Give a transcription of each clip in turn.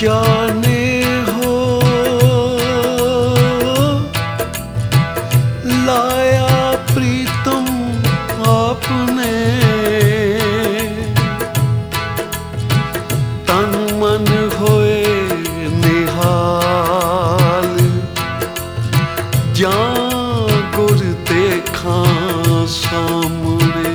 जाने हो लाया प्रीतम आपने, तन मन होए निहाल, जां गुर देखा सामने।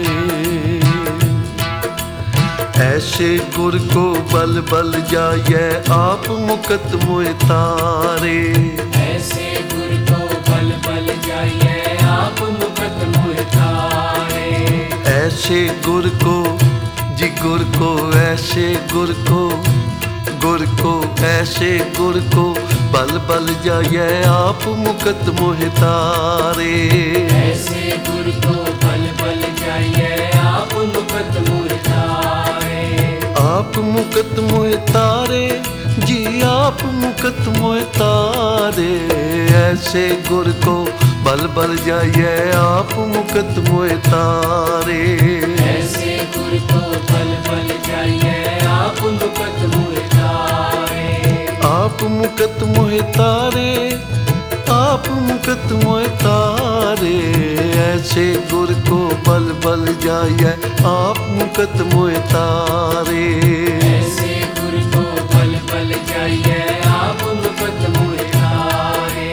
ऐसे गुर को बल बल जाए आप मुकत मोए तारे। ऐसे गुर को बल बल जाइए आप मुकत मोए तारे। ऐसे गुर को जी गुर को, ऐसे गुर को, गुर को, ऐसे गुर को बल बल जाए आप मुकत मोहे तारे। ऐसे गुर को बल बल जाइए आप मुकत मोए तारे। आप मुकत मोहे तारे जी, आप मुकत मोहे तारे। ऐसे गुर को बल बल जाइए आप मुकत मोहे तारे। ऐसे गुर को बल बल जाइए आप मुकत मोए तारे। आप मुकत मोहे तारे, आप मुकत मोहे तारे। ऐसे गुर को बल बल जाइए आप मुकत मोहे तारे। ऐसे गुर को बल बल जाइए आप मुकत मोए तारे।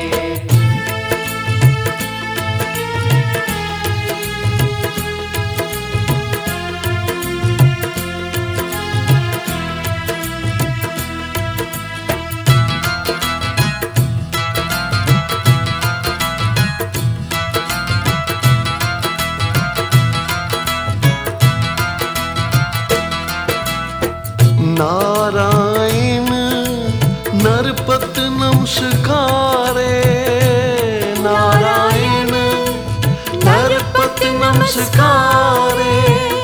नारायण नरपत नमस्कारे। नारायण नरपत नमस्कारे।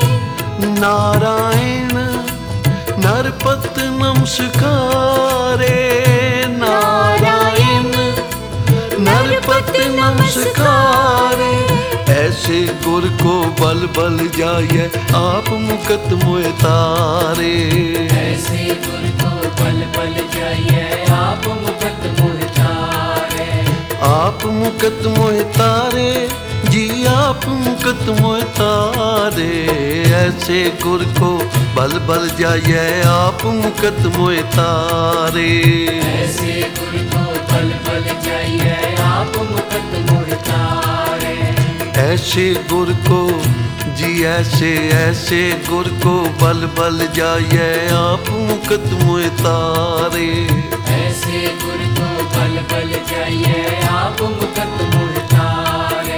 नारायण नरपत नमस्कारे। नारायण नरपत नमस्कारे। ऐसे गुर को बल बल जाइए आप मुकत मोए तारे। ऐसे गुर को बल बल जाइए आप मुकत मोए तारे। आप मुकत मोहे तारे जी, आप मुकत मोहे तारे। ऐसे गुर को बल बल जाइए आप मुकत मोहे तारे। ऐसे गुर को बल बल जाइए आप मुकत मोए तारे। ऐसे गुर को जी, ऐसे ऐसे गुर को बल बल जाइए आप मुकत मोहे तारे। ऐसे गुर को बल बल जाइए आप मुकत मोए तारे।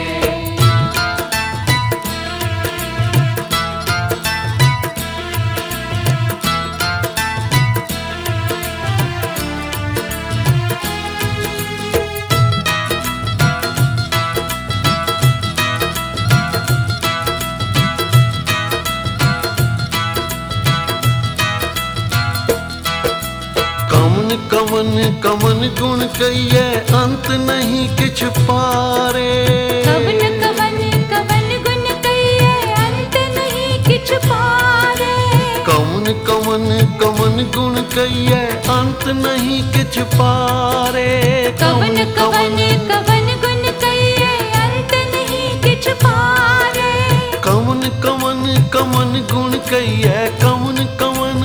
कवन कवन गुण कहिए अंत नहीं किछ पारे। कवन कवन कवन गुण कहिए अंत नहीं किछ पारे। कवन कवन कवन गुण कहिए अंत नहीं किछ पारे। कवन कवन कवन गुण कहिए अंत नहीं किछ पारे। कवन कवन कवन गुण कहिए, कवन कवन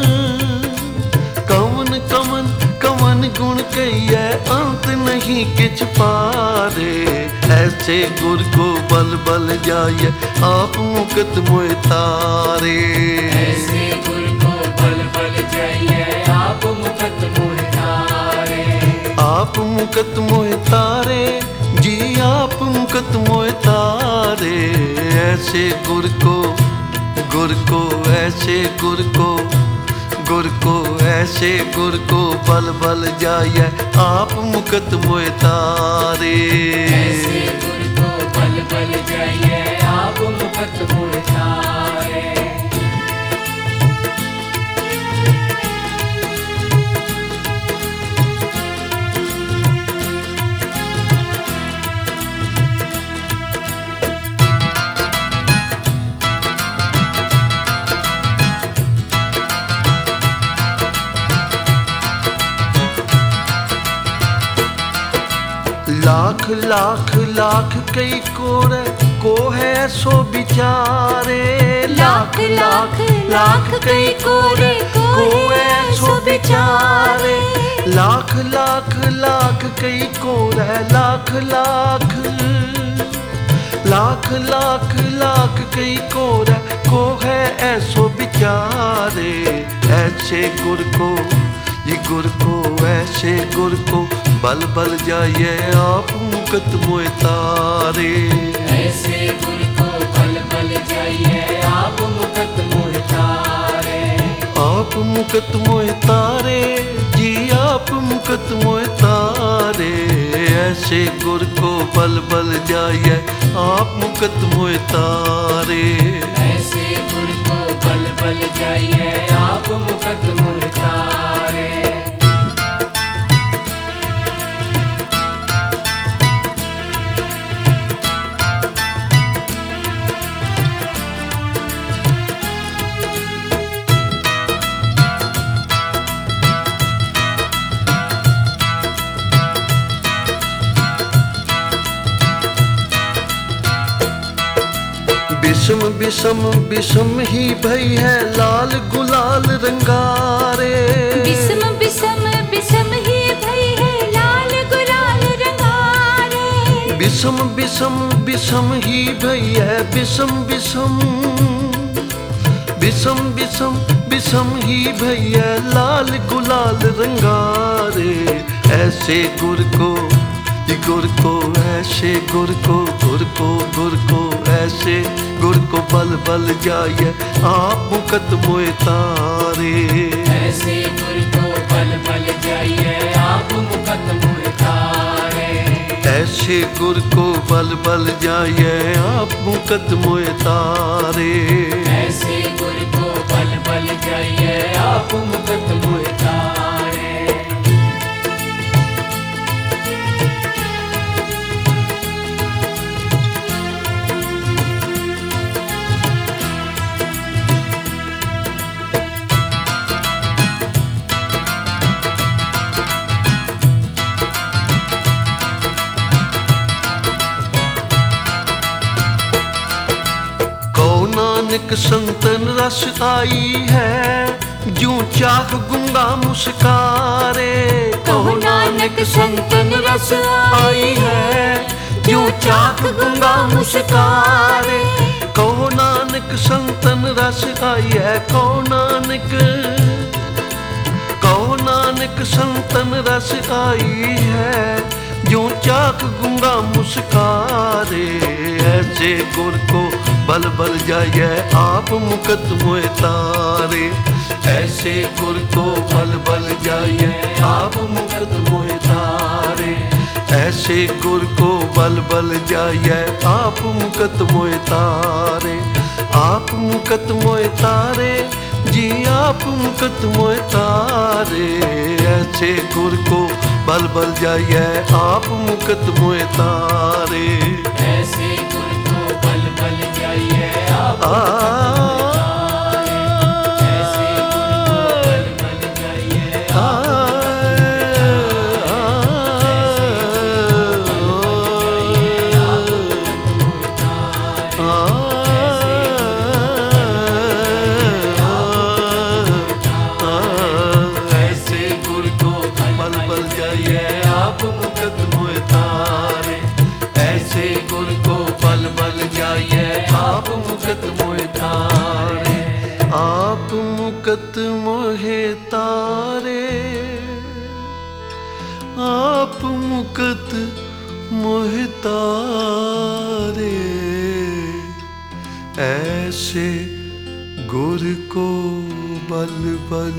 कवन कवन कवन गुण कहिए अंत नहीं किछ पारे। ऐसे गुर को बल बल जाइए आप मुकत मोए तारे। ऐसे गुर को बल बल जाइए आप मुकत मोए तारे। आप मुकत मोहे तारे जी, आप मुकत मोहे तारे। ऐसे गुर को, गुर को, ऐसे गुर को, गुर को, ऐसे गुर को बल बल जाइए आप मुकत मोए तारे। ऐसे गुर को बल बल जाइए आप मुकत मोए तारे। लाख लाख लाख कई कोरे को है सो बिचारे। लाख लाख लाख कई कोरे को है सो बिचारे। लाख लाख लाख कई कोरे लाख लाख लाख लाख लाख कई कोरे को है ऐसो बिचारे। ऐसे गुर को ये गुर को ऐसे गुर को बल बल जाइए आप मुकत मोए तारे। ऐसे गुर को बल बल जाइए आप मुकत मोह तारे। आप मुकत मोए तारे जी आप मुकत मोए तारे। ऐसे गुर को बल बल जाइए आप मुकत मोए तारे। ऐसे गुर को बल बल जाइए आप मुकत मोह तारे। बिसम बिसम बिसम ही भई है लाल गुलाल रंगारे। बिसम बिसम बिसम ही भई है लाल गुलाल रंगारे। बिसम बिसम बिसम ही भई है बिसम बिसम बिसम बिसम बिसम ही भई है लाल गुलाल रंगारे। ऐसे गुर को ये गुर को ऐसे गुर को गुर को गुर को ऐसे गुर को बल बल जाइए आप मुकत मोए तारे। ऐसे गुर को बल बल जाइए आप मुकत मोह तारे। ऐसे गुर को बल बल जाइए आप मुकत मोए तारे। ऐसे गुर को बल बल जाइए आप मुकत मोह तारे। नानक संतन रस आई है जूं चाह गुंगा मुस्कारे। कहो नानक संतन रस आई है जूं चाह गुंगा मुस्कारे। कहो नानक संतन रस आई है कहो नानक संतन रस आई है जूं चाक गुंगा मुस्कारे। ऐसे गुर को बल बल जाइए आप मुकत मोए तारे। ऐसे गुर को बल बल जाइए आप मुकत मोए तारे। ऐसे गुर को बल बल जाइए आप मुकत मोए तारे। आप मुकत मोए तारे जी आप मुकत मोए तारे। ऐसे गुर को बल बल जाइए आप मुकत मोए तारे। ऐसे गुर को बल बल जाइए आप मुकत मोह तारे। ऐसे गुर को बल बल जाइए आप मुकत मोह तारे। ऐसे गुर को बल बल जाइए आप मुकत मोह तारे। आप मुकत मोहे तारे। आप मुकत मोहे तारे। ऐसे गुर को बल बल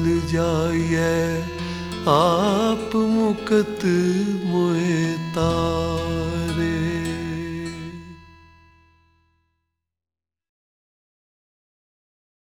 जाइए आप मुकत मोहे तारे।